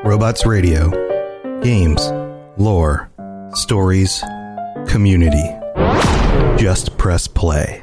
Robots Radio. Games, lore, stories, community. Just press play.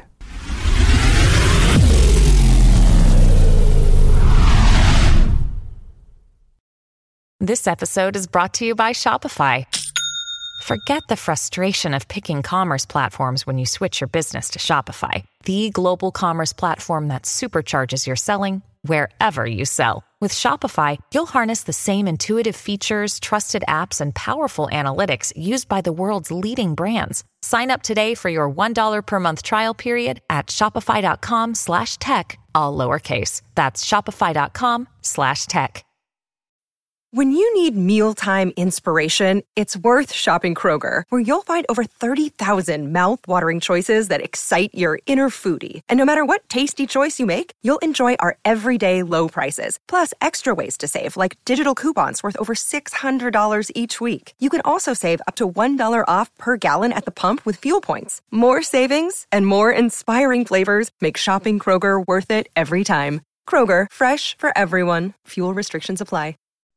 This episode is brought to you by Shopify. Forget the frustration of picking commerce platforms when you switch your business to Shopify, the global commerce platform that supercharges your selling wherever you sell. With Shopify, you'll harness the same intuitive features, trusted apps, and powerful analytics used by the world's leading brands. Sign up today for your $1 per month trial period at shopify.com/tech, all lowercase. That's shopify.com/tech. When you need mealtime inspiration, it's worth shopping Kroger, where you'll find over 30,000 mouth-watering choices that excite your inner foodie. And no matter what tasty choice you make, you'll enjoy our everyday low prices, plus extra ways to save, like digital coupons worth over $600 each week. You can also save up to $1 off per gallon at the pump with fuel points. More savings and more inspiring flavors make shopping Kroger worth it every time. Kroger, fresh for everyone. Fuel restrictions apply.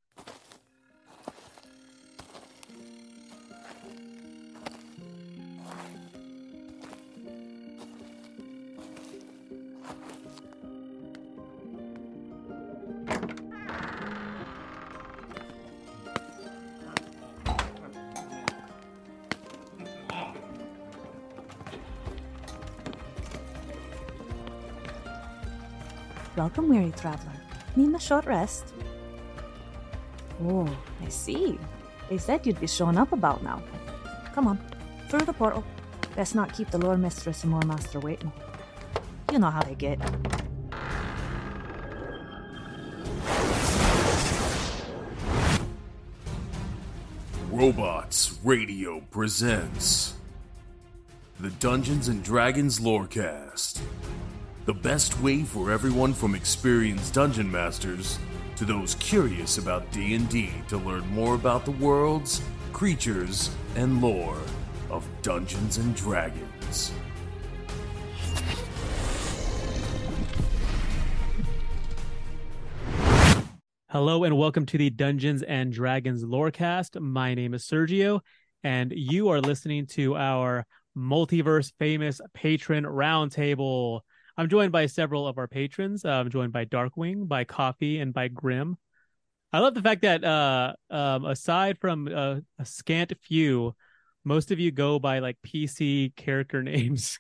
Welcome, weary traveler. Need a short rest? Oh, I see. They said you'd be showing up about now. Come on, through the portal. Best not keep the lore mistress and lore master waiting. You know how they get. Robots Radio presents the Dungeons & Dragons Lorecast. The best way for everyone from experienced dungeon masters to those curious about D&D to learn more about the worlds, creatures, and lore of Dungeons & Dragons. Hello and welcome to the Dungeons & Dragons Lorecast. My name is Sergio, and you are listening to our multiverse famous patron roundtable. I'm joined by several of our patrons. I'm joined by Darkwing, by Coffee, and by Grim. I love the fact that aside from a scant few, most of you go by like PC character names.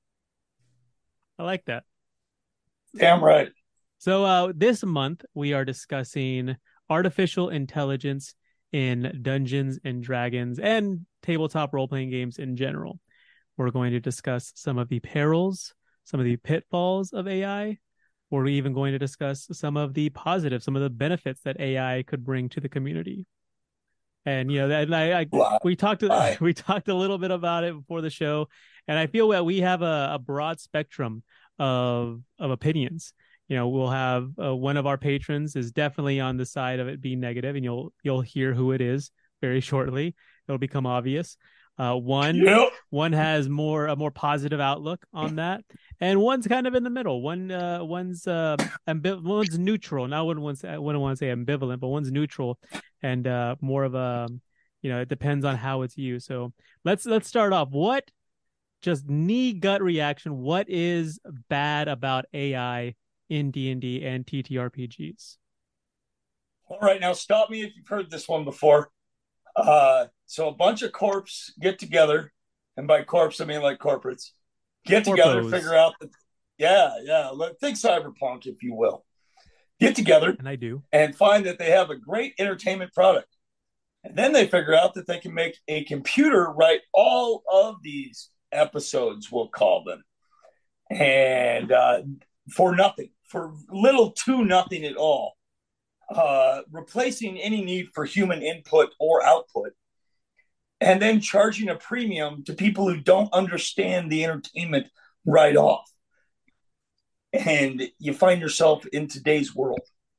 I like that. Damn right. So this month we are discussing artificial intelligence in Dungeons and Dragons and tabletop role-playing games in general. We're going to discuss some of the perils, some of the pitfalls of AI. We're even going to discuss some of the positives, some of the benefits that AI could bring to the community. And we talked a little bit about it before the show, and I feel that we have a broad spectrum of opinions. You know, we'll have one of our patrons is definitely on the side of it being negative, and you'll hear who it is very shortly. It'll become obvious. One has a more positive outlook on that, and one's kind of in the middle. One's neutral. Now, I wouldn't want to say ambivalent, but one's neutral, and more of a, it depends on how it's used. So let's start off. What just knee gut reaction? What is bad about AI in D&D and TTRPGs? All right, now stop me if you've heard this one before. So a bunch of corps get together, and by corps I mean like corporates, get together, figure out that, think cyberpunk, if you will. Get together, and I do, and find that they have a great entertainment product. And then they figure out that they can make a computer write all of these episodes, we'll call them. And for nothing, for little to nothing at all. Replacing any need for human input or output, and then charging a premium to people who don't understand the entertainment right off. And you find yourself in today's world.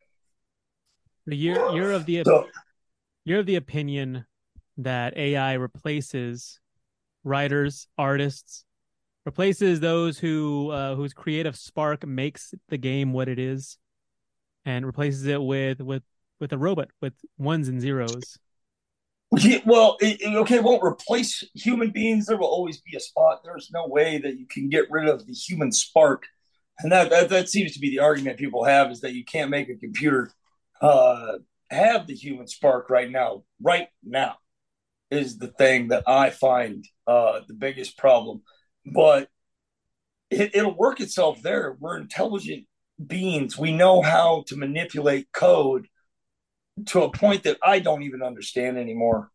You're of the opinion that AI replaces writers, artists, replaces those whose creative spark makes the game what it is, and replaces it with a robot with ones and zeros. Yeah, well, it won't replace human beings. There will always be a spot. There's no way that you can get rid of the human spark, and that seems to be the argument people have, is that you can't make a computer have the human spark right now. Right now is the thing that I find the biggest problem. But it'll work itself there. We're intelligent beings. We know how to manipulate code to a point that I don't even understand anymore.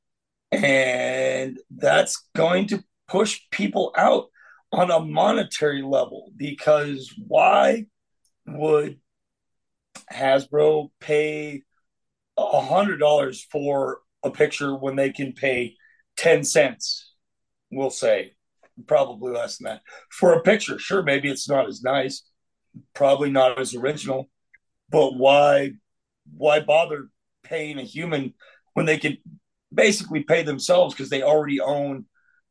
And that's going to push people out on a monetary level, because why would Hasbro pay $100 for a picture when they can pay 10 cents, we'll say, probably less than that, for a picture? Sure, maybe it's not as nice, probably not as original, but why bother paying a human when they can basically pay themselves, because they already own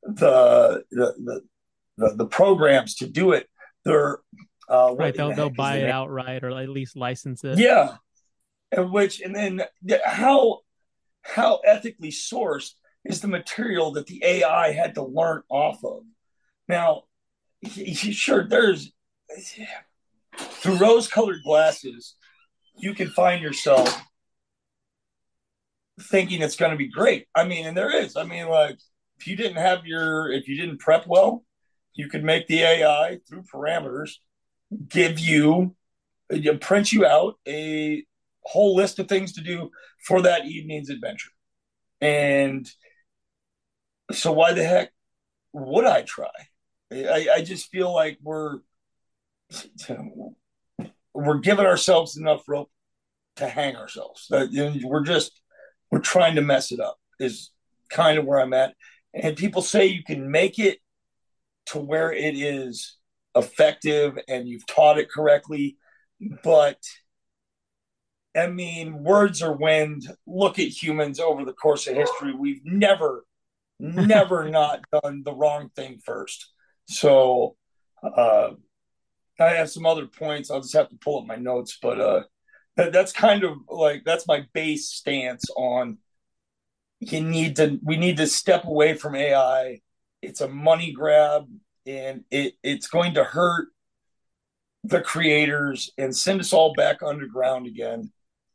the programs to do it? They're right. They'll buy it outright, or at least license it. Yeah, and then how ethically sourced is the material that the AI had to learn off of? Now, sure, there's through rose-colored glasses, you can find yourself thinking it's going to be great. I mean, and there is. I mean, like, if you didn't prep well, you could make the AI through parameters print you out a whole list of things to do for that evening's adventure. And so why the heck would I try? I just feel like we're giving ourselves enough rope to hang ourselves. We're trying to mess it up, is kind of where I'm at. And people say you can make it to where it is effective and you've taught it correctly, but I mean, words are wind. Look at humans over the course of history. We've never not done the wrong thing first. So I have some other points. I'll just have to pull up my notes, but that's kind of like, that's my base stance on, we need to step away from AI. It's a money grab, and it's going to hurt the creators and send us all back underground again.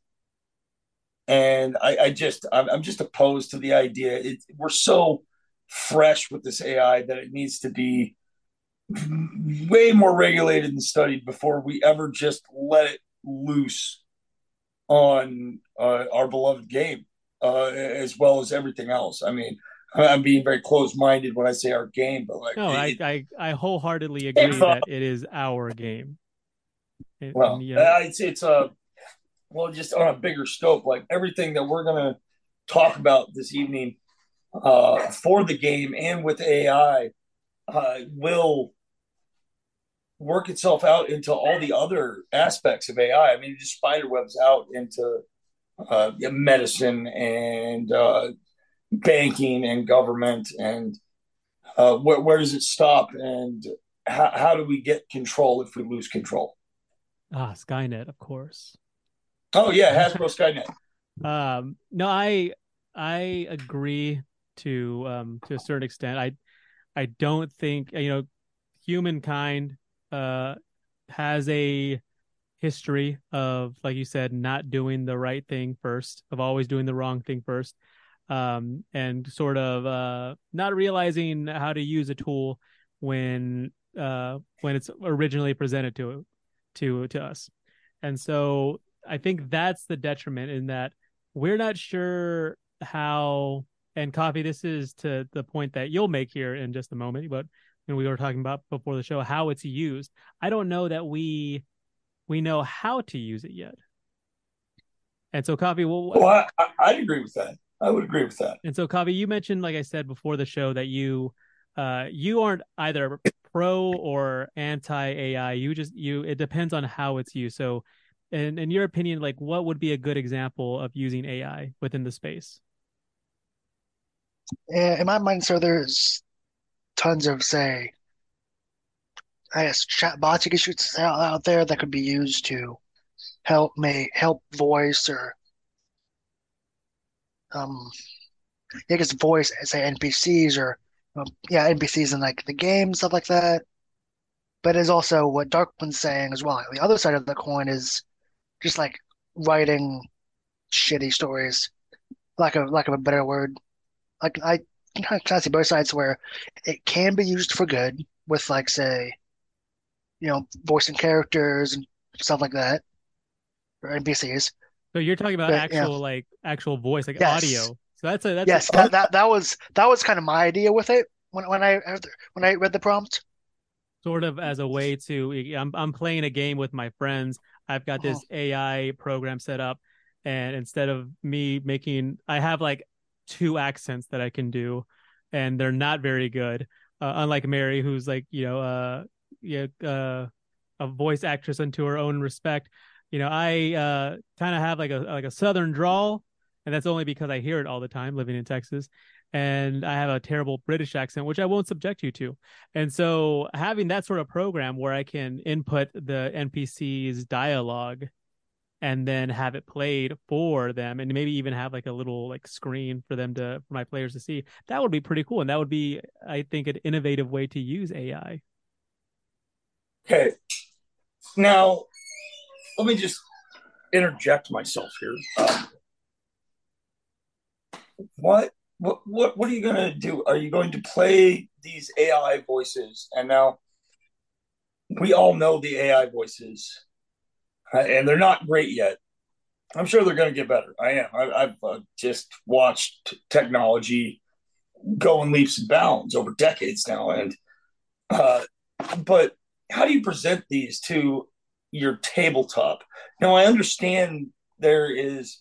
And I'm just opposed to the idea. We're so fresh with this AI that it needs to be way more regulated and studied before we ever just let it loose on our beloved game, as well as everything else. I mean, I'm being very closed-minded when I say our game, but like, no, I wholeheartedly agree that it is our game. It's just on a bigger scope, like everything that we're going to talk about this evening for the game and with AI will work itself out into all the other aspects of AI. I mean, it just spiderwebs out into medicine and banking and government, and where does it stop, and how do we get control if we lose control? Skynet, of course. Oh yeah, Hasbro Skynet. No, I agree to a certain extent. I don't think, humankind has a history of, like you said, not doing the right thing first, of always doing the wrong thing first, and sort of not realizing how to use a tool when it's originally presented to us. And so I think that's the detriment, in that we're not sure how. And Coffee, this is to the point that you'll make here in just a moment, but we were talking about before the show how it's used. I don't know that we know how to use it yet. And so, Coffee, I'd agree with that. I would agree with that. And so, Coffee, you mentioned, like I said before the show, that you aren't either pro or anti AI. It depends on how it's used. So, in your opinion, like, what would be a good example of using AI within the space? In my mind, so there's tons of, say, I guess, chatbots you could shoot out there that could be used to help voice or I guess voice, say NPCs or NPCs in like the game, stuff like that. But it's also what Darkwind's saying as well. The other side of the coin is just like writing shitty stories, lack of a better word. Like I can kind of see both sides where it can be used for good with like say, voicing characters and stuff like that, or NPCs. So you're talking about But yeah, actual voice, like audio. yes, So that's yes, that was kind of my idea with it when I read the prompt. sort of as a way to I'm playing a game with my friends. I've got Uh-huh. this AI program set up, and instead of me making, I have like two accents that I can do, and they're not very good. Unlike Mary, who's like a voice actress unto her own respect. I kind of have like a southern drawl, and that's only because I hear it all the time living in Texas. And I have a terrible British accent, which I won't subject you to. And so having that sort of program where I can input the NPC's dialogue and then have it played for them and maybe even have like a little like screen for my players to see, that would be pretty cool. And that would be, I think, an innovative way to use AI. Okay. Now, let me just interject myself here. What are you going to do? Are you going to play these AI voices? And now we all know the AI voices, and they're not great yet. I'm sure they're going to get better. I am. I've just watched technology go in leaps and bounds over decades now, and uh, but how do you present these to your tabletop? Now, I understand there is.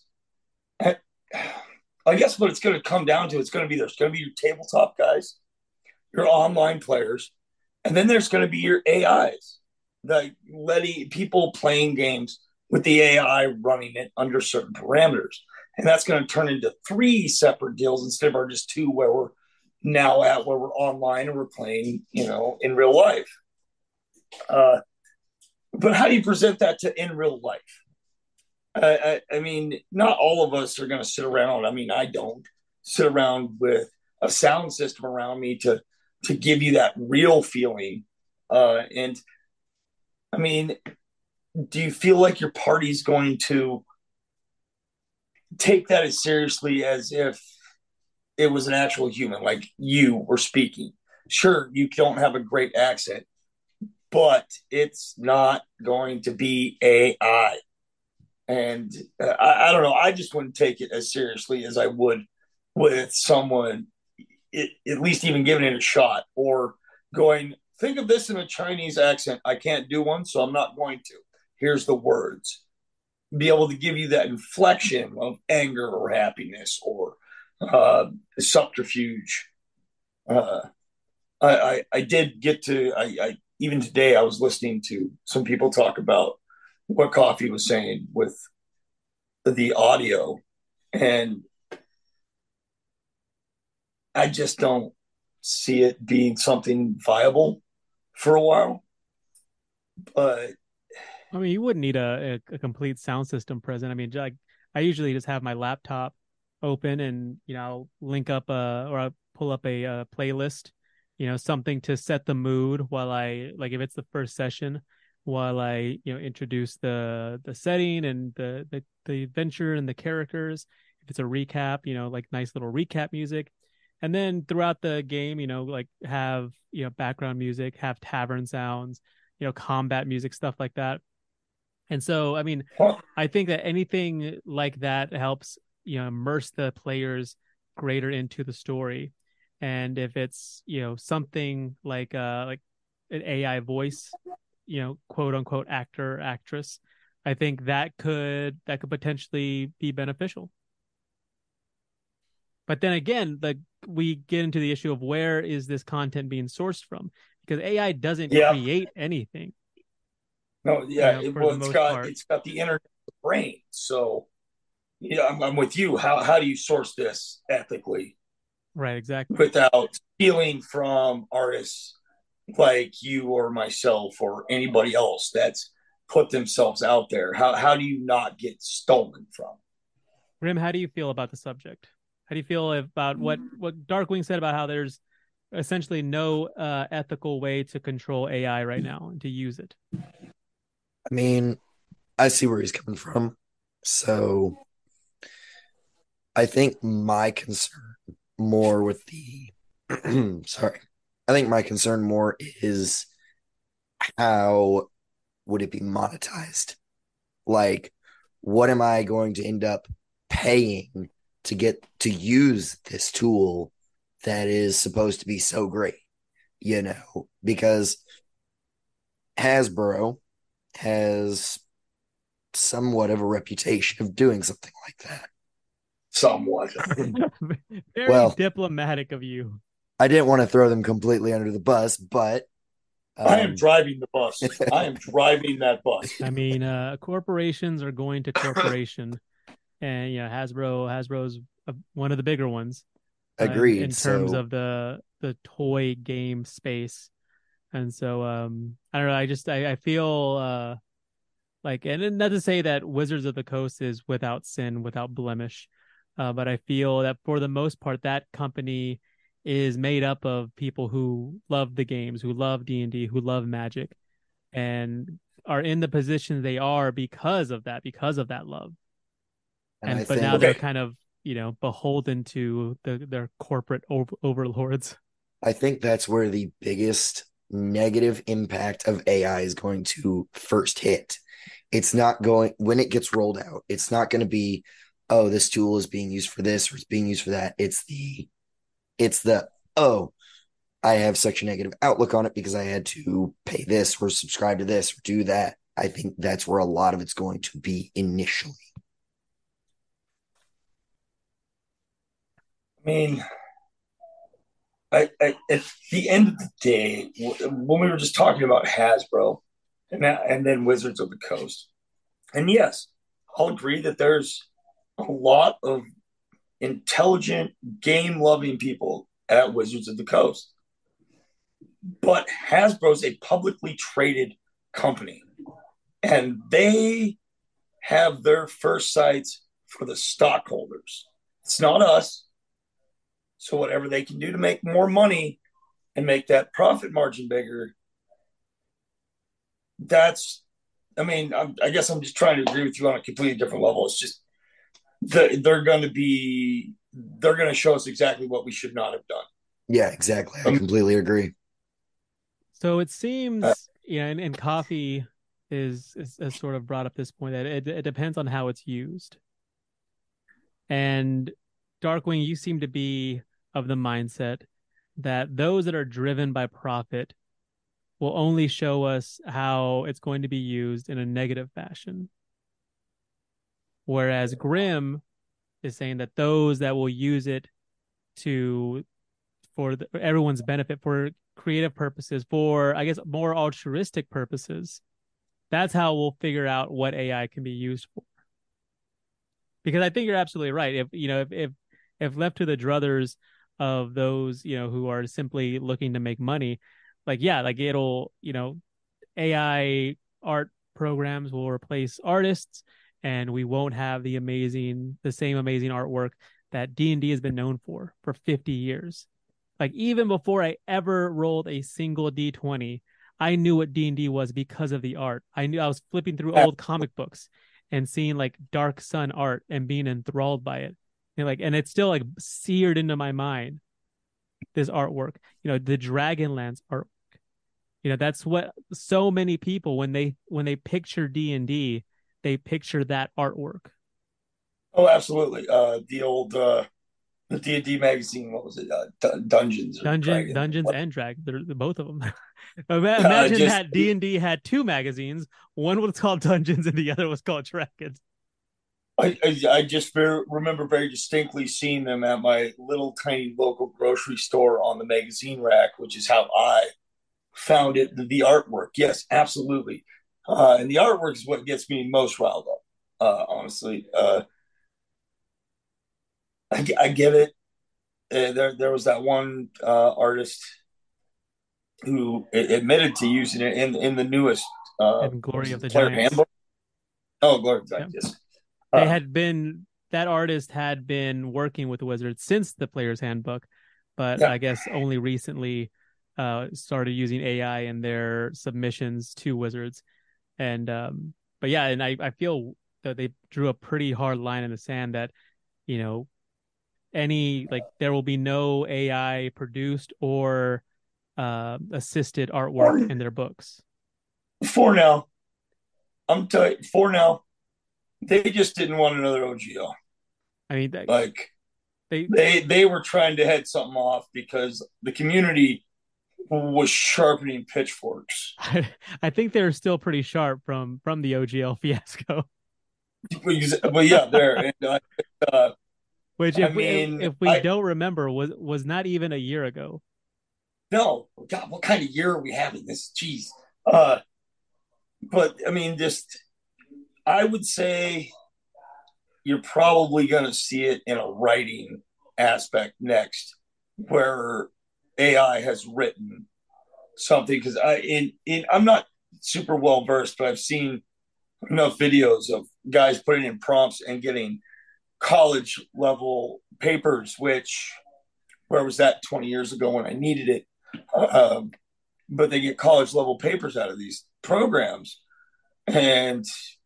I guess what it's going to come down to, there's going to be your tabletop guys, your online players, and then there's going to be your AIs, the letting people playing games with the AI running it under certain parameters. And that's going to turn into three separate deals instead of our just two where we're now at where we're online and we're playing, in real life. But how do you present that to in real life? I mean, not all of us are going to sit around. I mean, I don't sit around with a sound system around me to give you that real feeling. And I mean, do you feel like your party's going to take that as seriously as if it was an actual human, like you were speaking? Sure, you don't have a great accent, but it's not going to be AI. And I don't know. I just wouldn't take it as seriously as I would with someone, at least even giving it a shot or going, think of this in a Chinese accent. I can't do one, so I'm not going to. Here's the words. Be able to give you that inflection of anger or happiness or subterfuge. I did get to, even today, I was listening to some people talk about what Coffee was saying with the audio, and I just don't see it being something viable for a while. But I mean, you wouldn't need a complete sound system present. I mean, like I usually just have my laptop open and, I'll link up or I'll pull up a playlist, something to set the mood while if it's the first session, while I introduce the setting and the adventure and the characters. If it's a recap, like nice little recap music, and then throughout the game, like have background music, have tavern sounds, combat music, stuff like that. And so, I mean, I think that anything like that helps immerse the players greater into the story. And if it's something like an AI voice, quote unquote actor, actress, I think that could potentially be beneficial. But then again, we get into the issue of where is this content being sourced from? Because AI doesn't create anything. No, yeah, it's got the internet brain. So I'm with you. How do you source this ethically? Right, exactly. Without stealing from artists like you or myself or anybody else that's put themselves out there. How do you not get stolen from? Rim, how do you feel about the subject? How do you feel about what Darkwing said about how there's essentially no ethical way to control AI right now and to use it? I mean, I see where he's coming from. So I think my concern more with the sorry. I think my concern more is how would it be monetized? Like, what am I going to end up paying to get to use this tool that is supposed to be so great? Because Hasbro has somewhat of a reputation of doing something like that. Somewhat. Very diplomatic of you. I didn't want to throw them completely under the bus, but I am driving the bus. I am driving that bus. I mean, corporations are going to corporation, and Hasbro's one of the bigger ones. Agreed. In terms of the toy game space, and so I don't know. I feel like, and not to say that Wizards of the Coast is without sin, without blemish, but I feel that for the most part, that company is made up of people who love the games, who love D&D, who love Magic, and are in the positions they are because of that love. But now they're kind of, beholden to their corporate overlords. I think that's where the biggest negative impact of AI is going to first hit. It's not going, when it gets rolled out, it's not going to be, oh, this tool is being used for this or it's being used for that. It's the, oh, I have such a negative outlook on it because I had to pay this or subscribe to this or do that. I think that's where a lot of it's going to be initially. I mean, at the end of the day, when we were just talking about Hasbro and then Wizards of the Coast, and yes, I'll agree that there's a lot of intelligent, game-loving people at Wizards of the Coast. But Hasbro's a publicly traded company, and they have their first sights for the stockholders. It's not us. So whatever they can do to make more money and make that profit margin bigger, I guess I'm just trying to agree with you on a completely different level. It's just they're going to show us exactly what we should not have done. Yeah, exactly. I completely agree. So it seems, and Coffee is sort of brought up this point that it depends on how it's used. And Darkwing, you seem to be of the mindset that those that are driven by profit will only show us how it's going to be used in a negative fashion. Whereas Grimm is saying that those that will use it for everyone's benefit, for creative purposes, for, I guess, more altruistic purposes, that's how we'll figure out what AI can be used for. Because I think you're absolutely right. If left to the druthers of those, who are simply looking to make money, it'll, AI art programs will replace artists, and we won't have the same amazing artwork that D&D has been known for 50 years. Like, even before I ever rolled a single D20, I knew what D&D was because of the art. I was flipping through old comic books and seeing like Dark Sun art and being enthralled by it. And it's still like seared into my mind, this artwork, the Dragonlance artwork. That's what so many people, when they picture D&D, they picture that artwork. Oh, absolutely. The old the D&D magazine, what was it? Dungeons and Dragons. They're both of them. Imagine that D&D had two magazines. One was called Dungeons and the other was called Dragons. I just remember very distinctly seeing them at my little tiny local grocery store on the magazine rack, which is how I found it. The artwork, yes, absolutely. And the artwork is what gets me most riled up, honestly. I get it. There was that one artist who admitted to using it in the newest Glory of the Giants handbook. Oh, Glory of the Giants, yes. They had been that artist had been working with Wizards since the Player's Handbook, but Yeah. I guess only recently started using AI in their submissions to Wizards. And but yeah, and I feel that they drew a pretty hard line in the sand that, you know, there will be no AI produced or assisted artwork in their books. For now, I'm telling you, for now, they just didn't want another OGL. I mean, Like they they were trying to head something off because the community was sharpening pitchforks. I think they're still pretty sharp from the OGL fiasco. But yeah, there. And Which, I if mean, we don't remember, was not even a year ago. no, God, what kind of year are we having this? Jeez. But I mean, just I would say you're probably going to see it in a writing aspect next, where AI has written something. Because I'm not super well versed, but I've seen enough videos of guys putting in prompts and getting college level papers, which where was that 20 years ago when I needed it? But they get college level papers out of these programs. And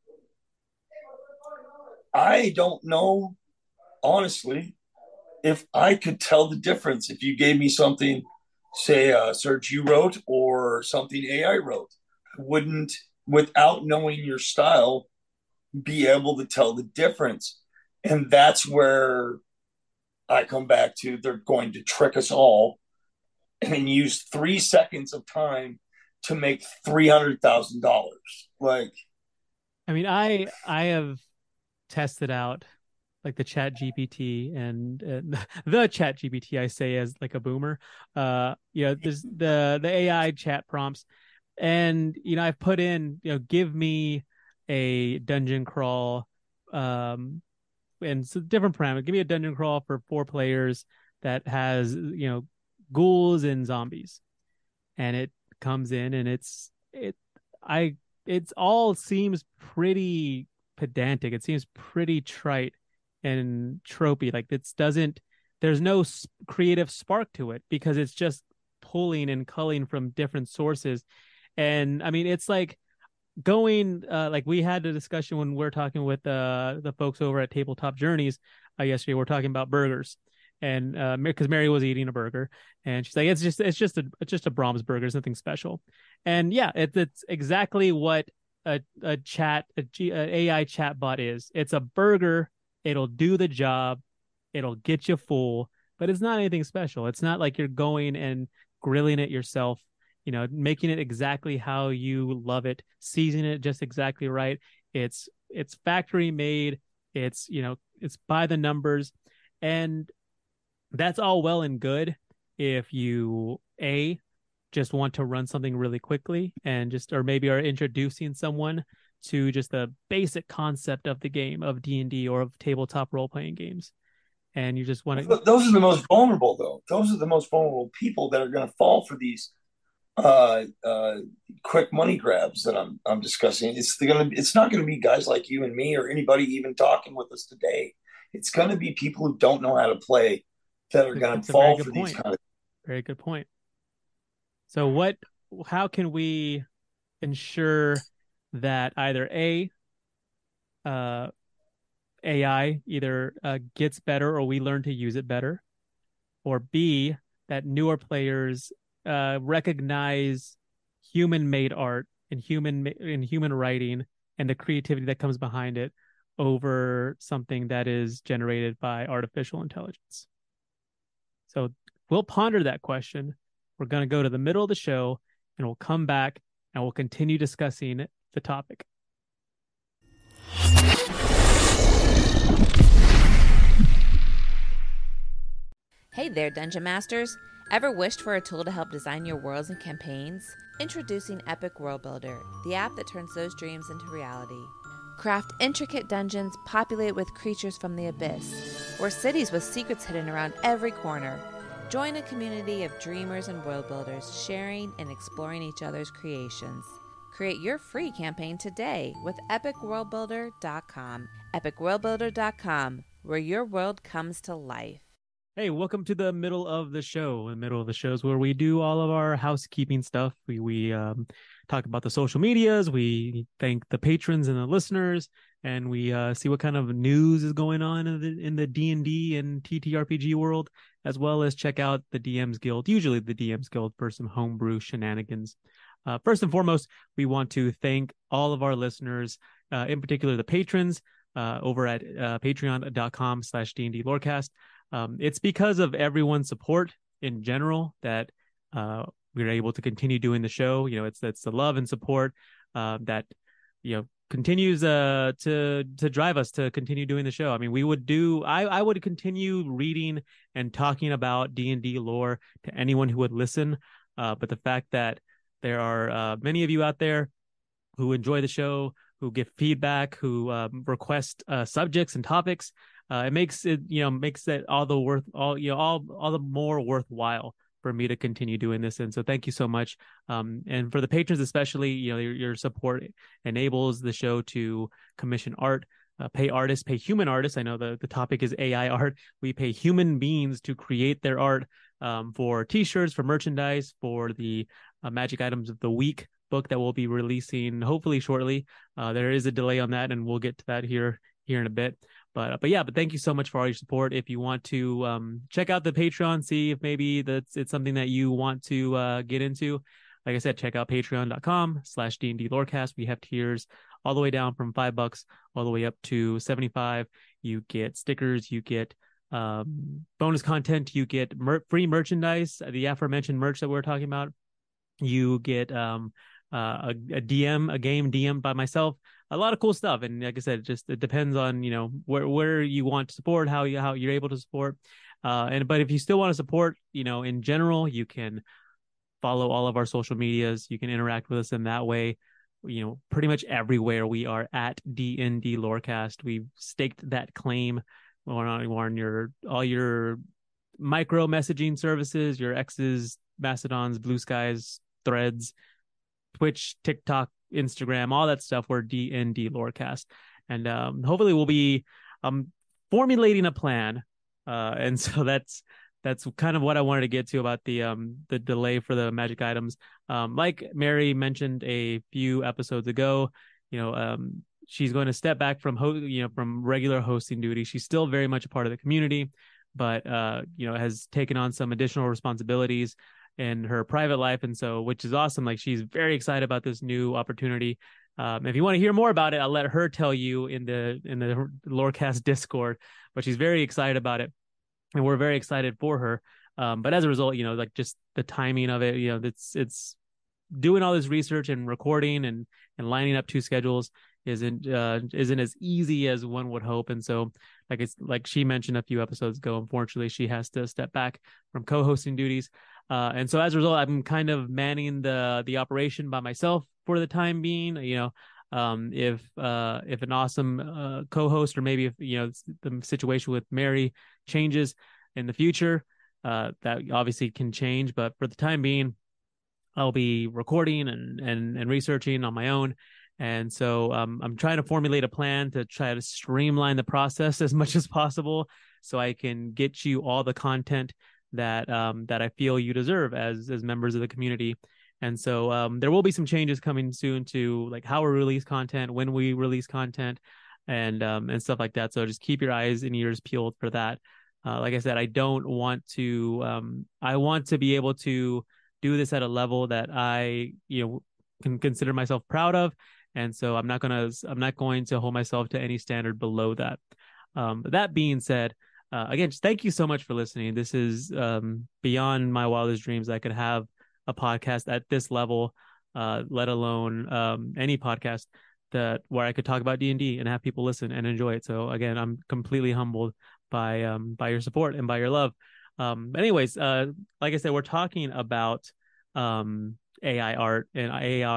I don't know, honestly, if I could tell the difference if you gave me something, say, Serge, you wrote or something AI wrote. I wouldn't, without knowing your style, be able to tell the difference. And that's where I come back to they're going to trick us all and use 3 seconds of time to make $300,000. Like, I mean, I have tested out like the Chat GPT and the Chat GPT, I say as like a boomer. There's the AI chat prompts, and I've put in, give me a dungeon crawl, and so different parameters. Give me a dungeon crawl for 4 players that has ghouls and zombies, and it comes in and it's all seems pretty pedantic. It seems pretty trite and tropey. Like there's no creative spark to it because it's just pulling and culling from different sources. And I mean, it's like going like we had a discussion when we were talking with the folks over at Tabletop Journeys yesterday. We're talking about burgers, and because Mary was eating a burger, and she's like, it's just a Brahms burger, it's nothing special. And yeah, it's exactly what a AI chatbot is. It's a burger. It'll do the job. It'll get you full, but it's not anything special. It's not like you're going and grilling it yourself, making it exactly how you love it, seasoning it just exactly right. It's factory made. It's by the numbers, and that's all well and good if you just want to run something really quickly and or maybe are introducing someone to just the basic concept of the game of D&D or of tabletop role-playing games. And you just want to... Those are the most vulnerable, though. Those are the most vulnerable people that are going to fall for these quick money grabs that I'm discussing. It's not going to be guys like you and me or anybody even talking with us today. It's going to be people who don't know how to play that are going to fall for these kind of... Very good point. So how can we ensure that either AI either gets better or we learn to use it better, or B, that newer players recognize human-made art and human writing and the creativity that comes behind it over something that is generated by artificial intelligence? So we'll ponder that question. We're going to go to the middle of the show, and we'll come back and we'll continue discussing the topic. Hey there, Dungeon Masters. Ever wished for a tool to help design your worlds and campaigns? Introducing Epic World Builder, the app that turns those dreams into reality. Craft intricate dungeons populated with creatures from the abyss, or cities with secrets hidden around every corner. Join a community of dreamers and world builders sharing and exploring each other's creations. Create your free campaign today with epicworldbuilder.com. Epicworldbuilder.com. where your world comes to life. Hey, welcome to the middle of the show. In the middle of the show is where we do all of our housekeeping stuff. We talk about the social medias. We thank the patrons and the listeners, and we see what kind of news is going on in the D&D and TTRPG world, as well as check out the DM's Guild, usually the DM's Guild, for some homebrew shenanigans. First and foremost, we want to thank all of our listeners, in particular the patrons, over at patreon.com/D&D Lorecast. It's because of everyone's support in general that we're able to continue doing the show. It's the love and support that continues to drive us to continue doing the show. I mean, I would continue reading and talking about D&D lore to anyone who would listen, but the fact that there are many of you out there who enjoy the show, who give feedback, who request subjects and topics, it makes it all the more worthwhile for me to continue doing this. And so thank you so much. And for the patrons especially, your support enables the show to commission art, pay artists, pay human artists. I know the topic is AI art. We pay human beings to create their art, for t-shirts, for merchandise, for the Magic Items of the Week book that we'll be releasing hopefully shortly. There is a delay on that, and we'll get to that here in a bit. But thank you so much for all your support. If you want to check out the Patreon, see if maybe it's something that you want to get into, like I said, check out patreon.com/D&D Lorecast. We have tiers all the way down from $5 all the way up to $75. You get stickers, you get bonus content, you get free merchandise, the aforementioned merch that we're talking about. You get a game DM'd by myself, a lot of cool stuff. And like I said, it depends on where you want to support, how you're able to support. But if you still want to support, in general, you can follow all of our social medias. You can interact with us in that way. Pretty much everywhere we are at D&D Lorecast. We've staked that claim on all your micro messaging services, your X's, Mastodons, Blue Skies, Threads, Twitch, TikTok, Instagram, all that stuff. We're D&D Lorecast, and hopefully we'll be formulating a plan. And so that's kind of what I wanted to get to about the delay for the magic items. Like Mary mentioned a few episodes ago, she's going to step back from from regular hosting duty. She's still very much a part of the community, but has taken on some additional responsibilities in her private life, and so, which is awesome. Like, she's very excited about this new opportunity. If you want to hear more about it, I'll let her tell you in the Lorecast Discord, but she's very excited about it, and we're very excited for her. But as a result, like, just the timing of it, it's doing all this research and recording and lining up two schedules isn't as easy as one would hope. And so, like she mentioned a few episodes ago, unfortunately, she has to step back from co-hosting duties. And so as a result, I'm kind of manning the operation by myself for the time being. If an awesome co-host, or maybe if the situation with Mary changes in the future, that obviously can change. But for the time being, I'll be recording and researching on my own. And so I'm trying to formulate a plan to try to streamline the process as much as possible, so I can get you all the content that I feel you deserve as members of the community. And so there will be some changes coming soon to, like, how we release content, when we release content, and stuff like that. So just keep your eyes and ears peeled for that. Like I said, I don't want to. I want to be able to do this at a level that I can consider myself proud of, and so I'm not going to hold myself to any standard below that. But that being said, again, just thank you so much for listening. This is beyond my wildest dreams I could have a podcast at this level, let alone any podcast where I could talk about D&D and have people listen and enjoy it. So again, I'm completely humbled by your support and by your love. Anyways, like I said, we're talking about AI art and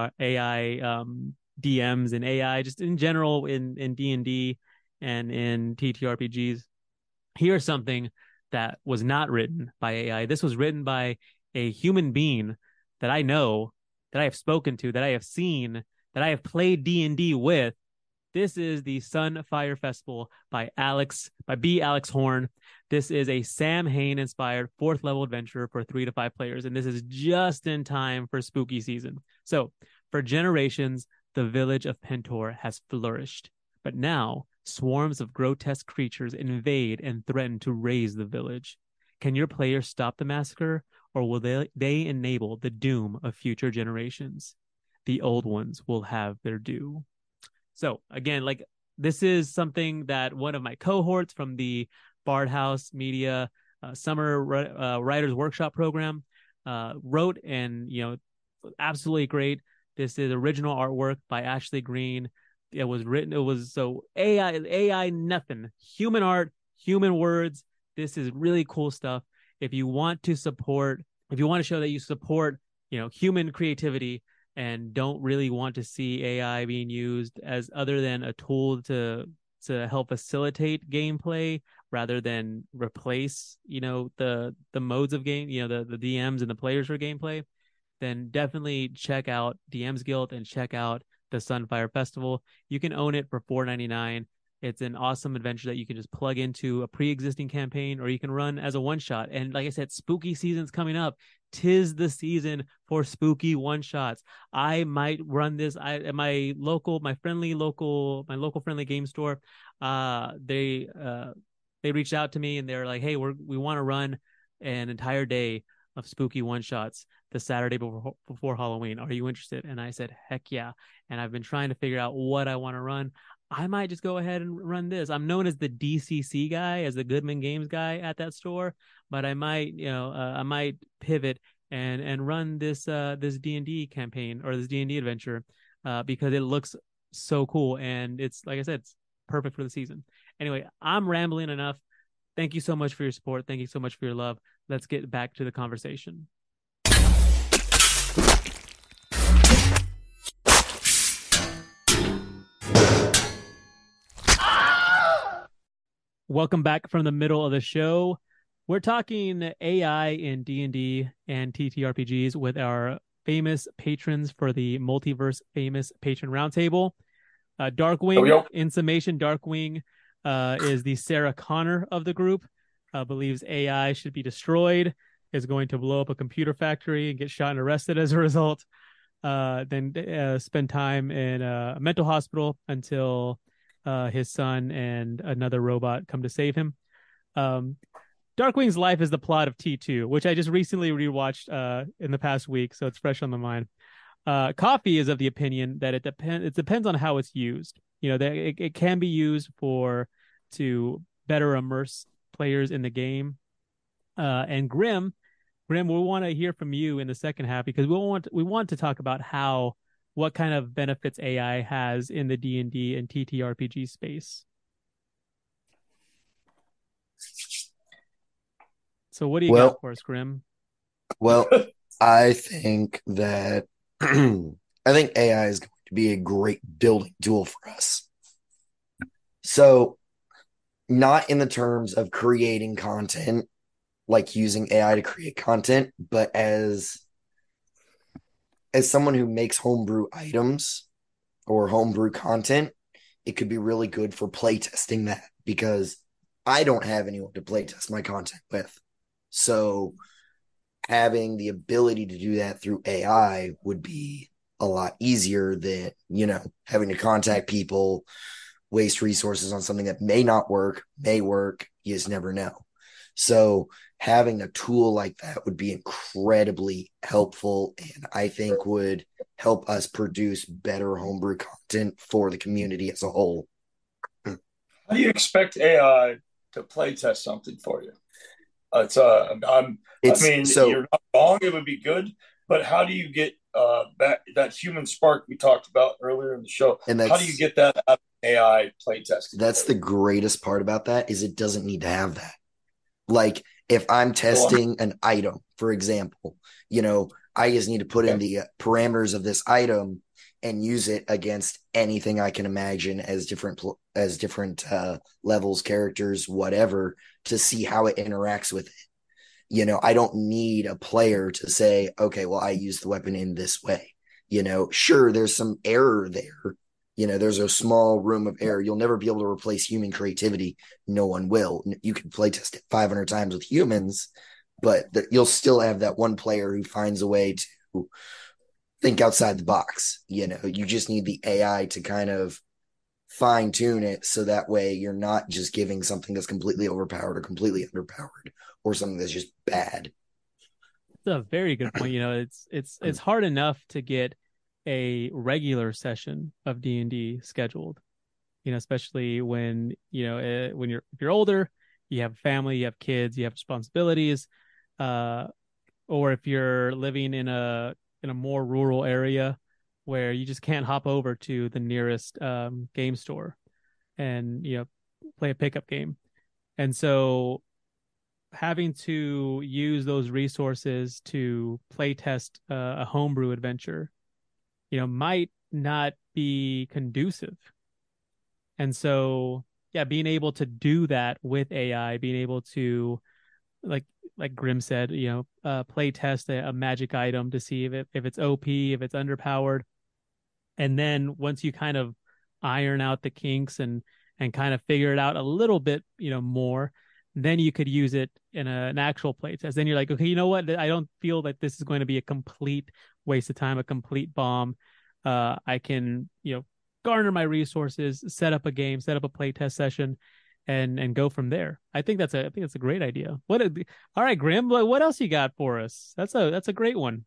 AI DMs and AI just in general in D&D and in TTRPGs. Here's something that was not written by AI. This was written by a human being that I know, that I have spoken to, that I have seen, that I have played D&D with, This is the Sunfire Festival by B. Alex Horn. This is a Sam Hain inspired 4th level adventure for 3 to 5 players, and this is just in time for spooky season. So, for generations, the village of Pentor has flourished, but now swarms of grotesque creatures invade and threaten to raze the village. Can your players stop the massacre, or will they enable the doom of future generations? The old ones will have their due. So again, like, this is something that one of my cohorts from the Bard House Media Summer Writers Workshop program wrote, and absolutely great. This is original artwork by Ashley Green. It was so AI nothing, human art, human words. This is really cool stuff. If you want to show that you support human creativity, and don't really want to see AI being used as other than a tool to help facilitate gameplay rather than replace, the modes of game, the DMs and the players for gameplay, then definitely check out DM's Guild and check out the Sunfire Festival. You can own it for $4.99. It's an awesome adventure that you can just plug into a pre-existing campaign, or you can run as a one-shot. And like I said, spooky season's coming up. 'Tis the season for spooky one-shots. I might run this at my local friendly game store. They reached out to me and they're like, "Hey, we want to run an entire day of spooky one-shots the Saturday before Halloween. Are you interested?" And I said, "Heck yeah." And I've been trying to figure out what I want to run. I might just go ahead and run this. I'm known as the DCC guy, as the Goodman Games guy at that store, but I might, I might pivot and run this D&D campaign, or this D&D adventure, because it looks so cool, and it's, like I said, it's perfect for the season. Anyway, I'm rambling enough. Thank you so much for your support. Thank you so much for your love. Let's get back to the conversation. Welcome back from the middle of the show. We're talking AI in D&D and TTRPGs with our famous patrons for the Multiverse Famous Patron Roundtable. Darkwing, in summation, Darkwing is the Sarah Connor of the group, believes AI should be destroyed, is going to blow up a computer factory and get shot and arrested as a result, then spend time in a mental hospital until his son and another robot come to save him. Darkwing's life is the plot of T2, which I just recently rewatched in the past week, so it's fresh on the mind. Coffee is of the opinion that it depends on how it's used. That it can be used to better immerse players in the game. And Grim, we want to hear from you in the second half, because we want to talk about what kind of benefits AI has in the D&D and TTRPG space. So what do you got for us, Grim? Well, I think that AI is going to be a great building tool for us. So not in the terms of creating content, like using AI to create content, but as someone who makes homebrew items or homebrew content, it could be really good for playtesting that, because I don't have anyone to playtest my content with. So having the ability to do that through AI would be a lot easier than, having to contact people, waste resources on something that may not work, may work, you just never know. So having a tool like that would be incredibly helpful, and I think would help us produce better homebrew content for the community as a whole. How do you expect AI to play test something for you? You're not wrong. It would be good, but how do you get that human spark we talked about earlier in the show? And how do you get that out of AI play testing? That's the greatest part about that, is it doesn't need to have that. Like, if I'm testing an item, for example, I just need to put in the parameters of this item and use it against anything I can imagine as different levels, characters, whatever, to see how it interacts with it. I don't need a player to say, okay, well, I use the weapon in this way. Sure, there's some error there, There's a small room of error. You'll never be able to replace human creativity. No one will. You can play test it 500 times with humans, but you'll still have that one player who finds a way to think outside the box. You just need the AI to kind of fine tune it so that way you're not just giving something that's completely overpowered or completely underpowered or something that's just bad. It's a very good point. It's hard enough to get a regular session of D&D scheduled, especially when if you're older, you have a family, you have kids, you have responsibilities, or if you're living in a more rural area where you just can't hop over to the nearest game store and play a pickup game. And so having to use those resources to play test a homebrew adventure might not be conducive. And so, being able to do that with AI, being able to, like Grim said, play test a magic item to see if it's OP, if it's underpowered. And then once you kind of iron out the kinks and kind of figure it out a little bit, more, then you could use it in an actual play test. Then you're like, okay, you know what? I don't feel that this is going to be a complete waste of time, a complete bomb. I can, garner my resources, set up a game, set up a play test session, and go from there. I think that's a great idea. All right, Grim, what else you got for us? That's a great one.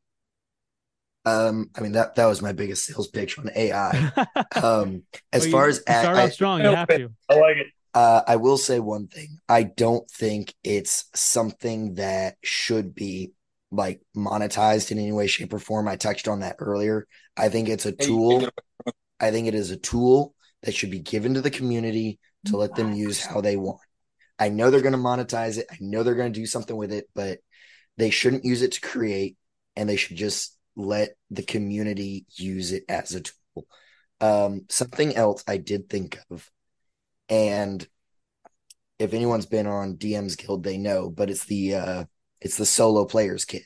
That was my biggest sales pitch on AI. As far as start off strong, you have to. I like it. I will say one thing. I don't think it's something that should be like monetized in any way, shape, or form. I touched on that earlier. I think it's a tool. I think it is a tool that should be given to the community to let them use how they want. I know they're going to monetize it. I know they're going to do something with it, but they shouldn't use it to create, and they should just let the community use it as a tool. Something else I did think of, and if anyone's been on DM's Guild, they know, but it's the solo players kit.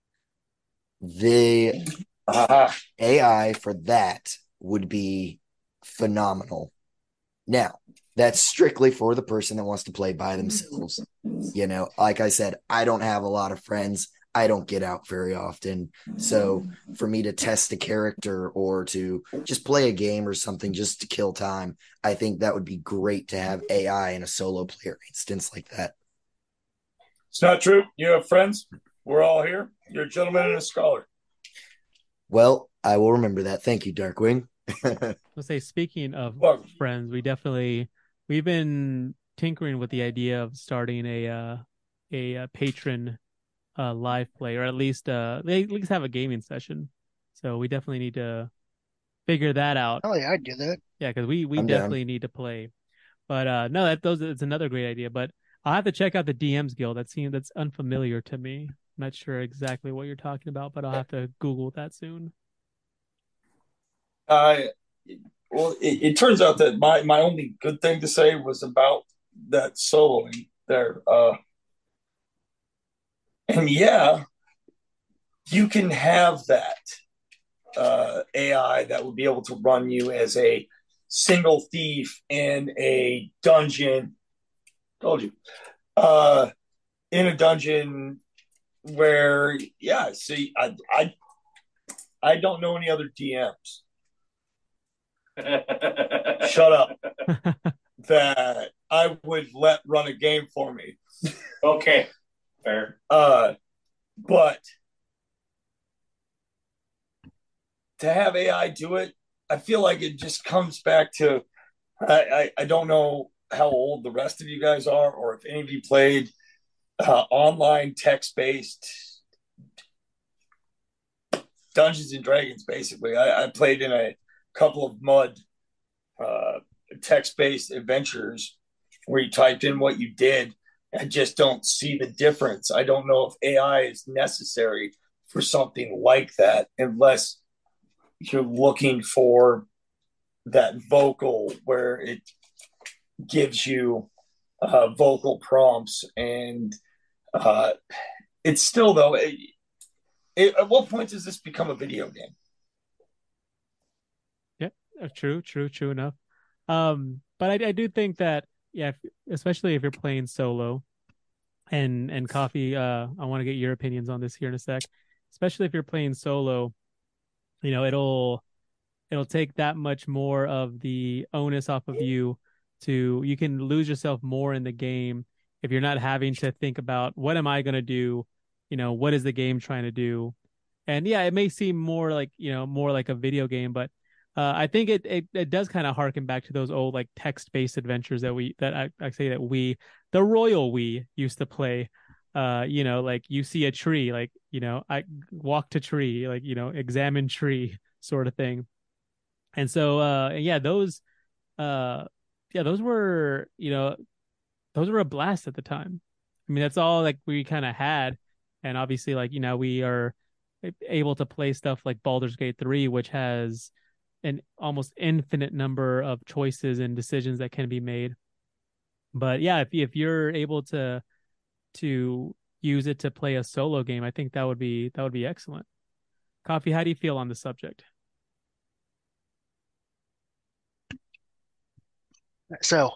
The AI for that would be phenomenal. Now, that's strictly for the person that wants to play by themselves. Like I said, I don't have a lot of friends. I don't get out very often. So for me to test a character or to just play a game or something just to kill time, I think that would be great to have AI in a solo player instance like that. It's not true. You have friends. We're all here. You're a gentleman and a scholar. Well, I will remember that. Thank you, Darkwing. I'll say, speaking of friends, we've been tinkering with the idea of starting a patron live play, or at least have a gaming session. So we definitely need to figure that out. Oh yeah, I'd do that. Yeah, because we definitely need to play. But no, it's another great idea. But I'll have to check out the DM's Guild. That's unfamiliar to me. I'm not sure exactly what you're talking about, but I'll have to Google that soon. Well, it turns out that my only good thing to say was about that soloing there. And yeah, you can have that AI that would be able to run you as a single thief in a dungeon. Told you. In a dungeon where, see, I don't know any other DMs. Shut up. That I would let run a game for me. Okay. Fair. But to have AI do it, I feel like it just comes back to I don't know how old the rest of you guys are, or if any of you played online text-based Dungeons and Dragons. Basically, I played in a couple of MUD text-based adventures where you typed in what you did. I just don't see the difference. I don't know if AI is necessary for something like that unless you're looking for that vocal where it gives you vocal prompts. And it's still, though, at what point does this become a video game? True enough. But I do think that, yeah, especially if you're playing solo, and Coffee, I want to get your opinions on this here in a sec. Especially if you're playing solo, it'll take that much more of the onus off of you. You can lose yourself more in the game if you're not having to think about, what am I going to do? What is the game trying to do? And yeah, it may seem more like a video game, but I think it does kind of harken back to those old, like, text-based adventures the royal we used to play. Like, you see a tree, like, I walk to tree, like, examine tree sort of thing. And so those were a blast at the time. I mean, that's all, like, we kind of had. And obviously, like, we are able to play stuff like Baldur's Gate 3, which has an almost infinite number of choices and decisions that can be made. But yeah, if you're able to use it to play a solo game, I think that would be excellent. Coffee, how do you feel on the subject? So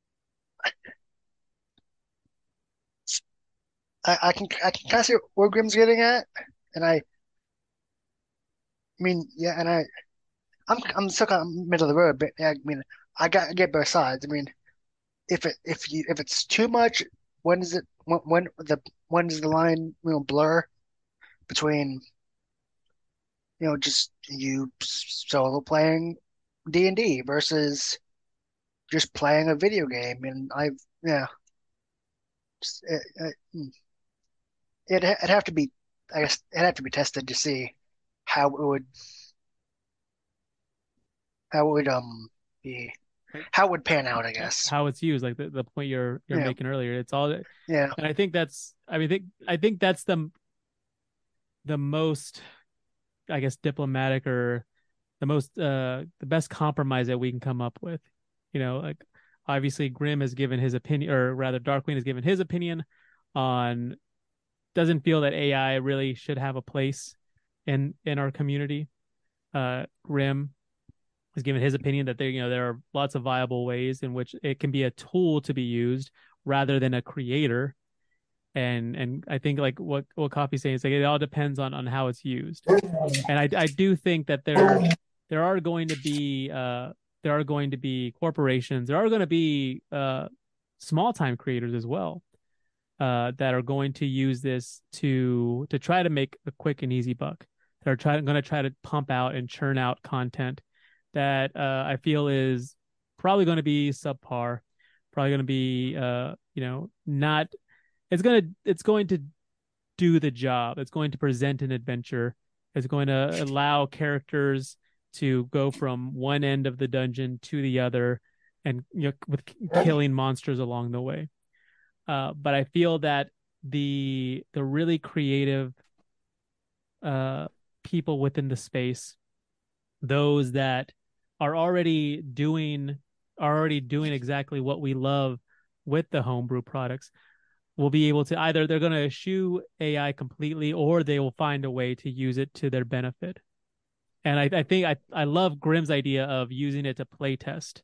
I can kind of see where Grim's getting at, and I mean, yeah, and I'm stuck on middle of the road, but yeah, I mean, I get both sides. I mean, if it's too much, when does the line blur between just you solo playing D&D versus just playing a video game? And it'd have to be, I guess it'd have to be tested to see how it would be, how it would pan out, I guess. How it's used, like the point you're making earlier. It's all, yeah. And I think that's the most, I guess, diplomatic, or the best compromise that we can come up with. Like, obviously Grim has given his opinion, or rather Darkwing has given his opinion on, doesn't feel that AI really should have a place in our community. Grim has given his opinion that there are lots of viable ways in which it can be a tool to be used rather than a creator. And I think, like, what Coffee's saying is, like, it all depends on how it's used. And I do think that there are going to be corporations, there are going to be small time creators as well, that are going to use this to try to make a quick and easy buck. They're going to try to pump out and churn out content that I feel is probably going to be subpar, probably going to be not. It's going to do the job. It's going to present an adventure. It's going to allow characters to go from one end of the dungeon to the other, and with killing monsters along the way. But I feel that the really creative people within the space, those that are already doing exactly what we love with the homebrew products, will be able to, either they're going to eschew AI completely, or they will find a way to use it to their benefit. And I think I love Grim's idea of using it to play test.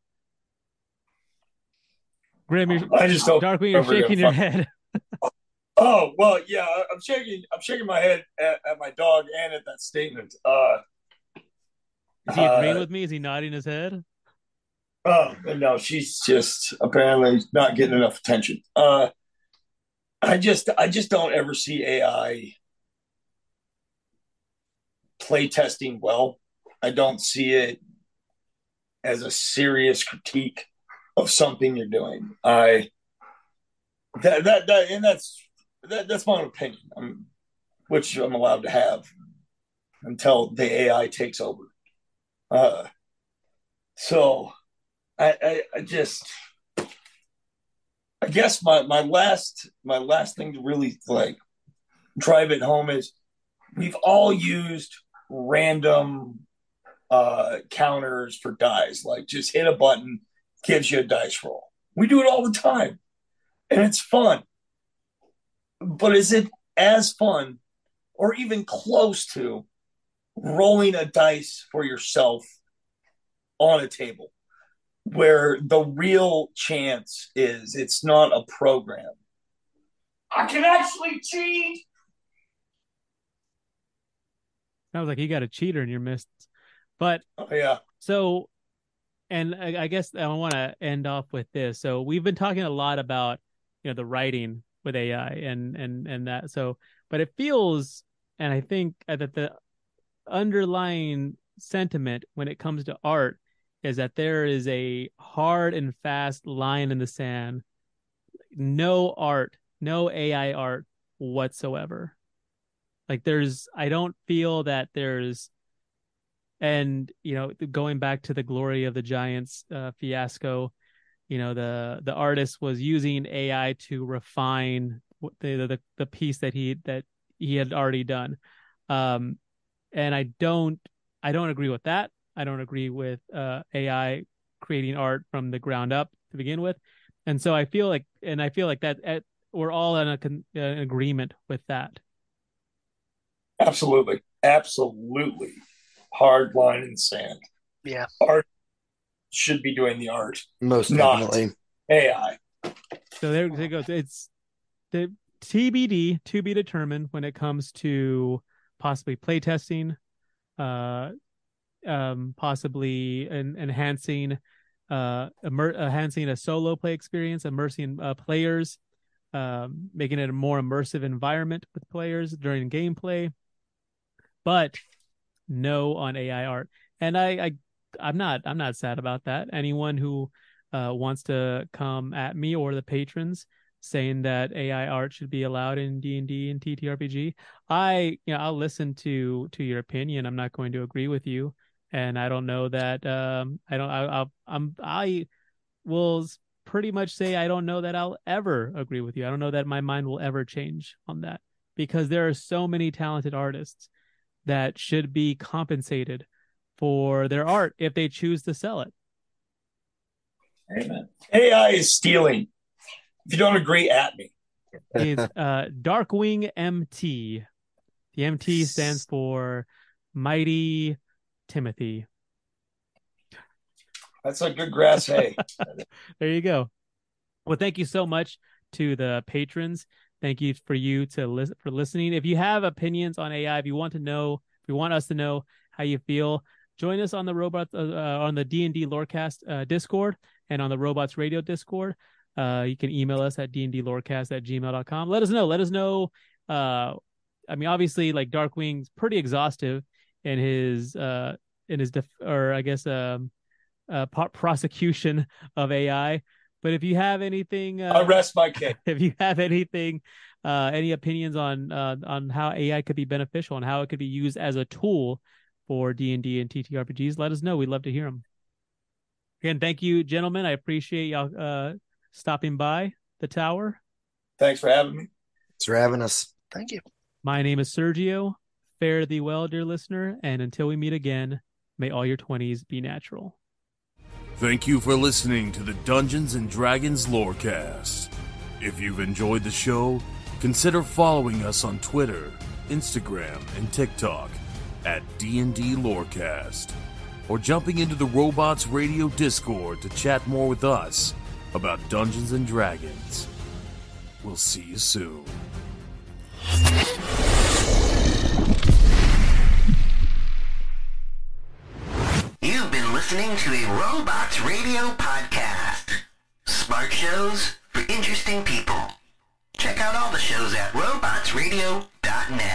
Grim, Darkwing, you're shaking your head. Oh, well, yeah, I'm shaking my head at my dog and at that statement. Is he agreeing with me? Is he nodding his head? Oh, no, she's just apparently not getting enough attention. I just don't ever see AI play testing well. I don't see it as a serious critique of something you're doing. That's my own opinion, which I'm allowed to have until the AI takes over. So I guess my last thing to really, like, drive it home is, we've all used random counters for dice, like just hit a button, gives you a dice roll. We do it all the time, and it's fun. But is it as fun, or even close to, rolling a dice for yourself on a table, where the real chance is it's not a program. I can actually cheat. Sounds like you got a cheater in your midst. But oh, yeah. So, and I guess I want to end off with this. So we've been talking a lot about, the writing with AI and that. So, but it feels, and I think that the underlying sentiment when it comes to art is that there is a hard and fast line in the sand. No art, no AI art whatsoever. Like I don't feel that there's, and, going back to the Glory of the Giants fiasco, the artist was using AI to refine the piece that he had already done. And I don't agree with that. I don't agree with AI creating art from the ground up to begin with. And so I feel like that we're all in an agreement with that. Absolutely. Hard line in the sand. Yeah. Art should be doing the art. Most definitely. AI. So there it goes. It's the TBD, to be determined, when it comes to possibly playtesting, possibly enhancing a solo play experience, immersing players, making it a more immersive environment with players during gameplay. But no on AI art. And I'm not sad about that. Anyone who wants to come at me or the patrons saying that AI art should be allowed in D&D and TTRPG, I'll listen to your opinion. I'm not going to agree with you, and I don't know that I will pretty much say I don't know that I'll ever agree with you. I don't know that my mind will ever change on that, because there are so many talented artists that should be compensated for their art if they choose to sell it. Amen. AI is stealing. If you don't agree, at me. It's Darkwing MT. The MT stands for Mighty Timothy. That's a good grass hay. There you go. Well, thank you so much to the patrons. Thank you for listening. If you have opinions on AI, if you want us to know how you feel, join us on the on the D&D Lorecast Discord and on the Robots Radio Discord. You can email us at dndlorecast@gmail.com. Let us know. Obviously, like, Darkwing's pretty exhaustive in his prosecution of AI. But if you have anything, I rest my case. If you have anything, any opinions on how AI could be beneficial and how it could be used as a tool for D&D and TTRPGs, let us know. We'd love to hear them. Again, thank you, gentlemen. I appreciate y'all stopping by the tower. Thanks for having me. Thanks for having us. Thank you. My name is Sergio. Fare thee well, dear listener, and until we meet again, may all your 20s be natural. Thank you for listening to the Dungeons & Dragons Lorecast. If you've enjoyed the show, consider following us on Twitter, Instagram, and TikTok at D&D Lorecast, or jumping into the Robots Radio Discord to chat more with us about Dungeons & Dragons. We'll see you soon. You've been listening to a Robots Radio podcast. Smart shows for interesting people. Check out all the shows at robotsradio.net.